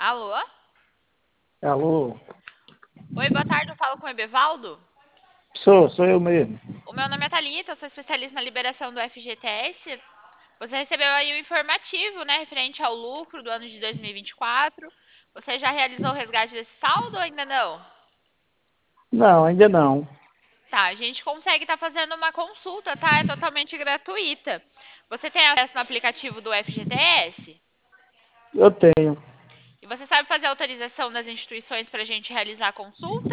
Alô? Alô? Oi, boa tarde, eu falo com o Ebevaldo. Sou eu mesmo. O meu nome é Thalita, eu sou especialista na liberação do FGTS. Você recebeu aí o informativo, né, referente ao lucro do ano de 2024. Você já realizou o resgate desse saldo ou ainda não? Não, ainda não. Tá, a gente consegue estar fazendo uma consulta, tá? É totalmente gratuita. Você tem acesso no aplicativo do FGTS? Eu tenho. E você sabe fazer a autorização das instituições para a gente realizar a consulta?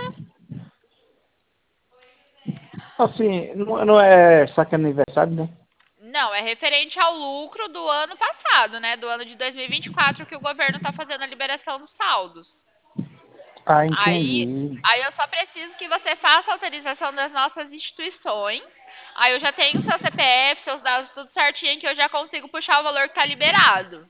Assim, não é saque aniversário, né? Não, é referente ao lucro do ano passado, né? Do ano de 2024, que o governo está fazendo a liberação dos saldos. Ah, Aí, entendi. aí eu só preciso que você faça a autorização das nossas instituições. Aí eu já tenho seu CPF, seus dados tudo certinho, que eu já consigo puxar o valor que está liberado.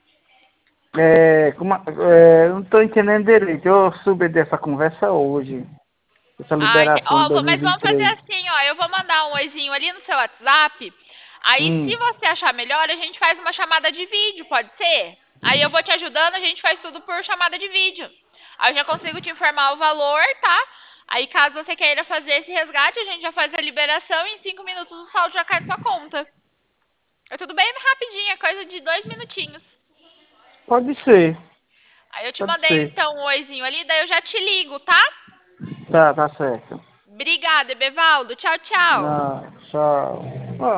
Eu não estou entendendo direito. Eu soube dessa conversa hoje. Essa Ah, liberação de ó, mas vamos fazer 2023. assim, ó. Eu vou mandar um oizinho ali no seu WhatsApp. Aí, se Hum, você achar melhor, a gente faz uma chamada de vídeo, pode ser? Aí eu vou te ajudando, a gente faz tudo por chamada de vídeo. Aí eu já consigo te informar o valor, tá? Aí, caso você queira fazer esse resgate, a gente já faz a liberação e em 5 minutos o saldo já cai na sua conta. É tudo bem rapidinho, é coisa de 2 minutinhos. pode ser, Aí eu te pode mandei ser. então um oizinho ali, daí eu já te ligo, tá? Tá certo. Obrigada, Ebevaldo. Tchau, tchau. Ah, tchau.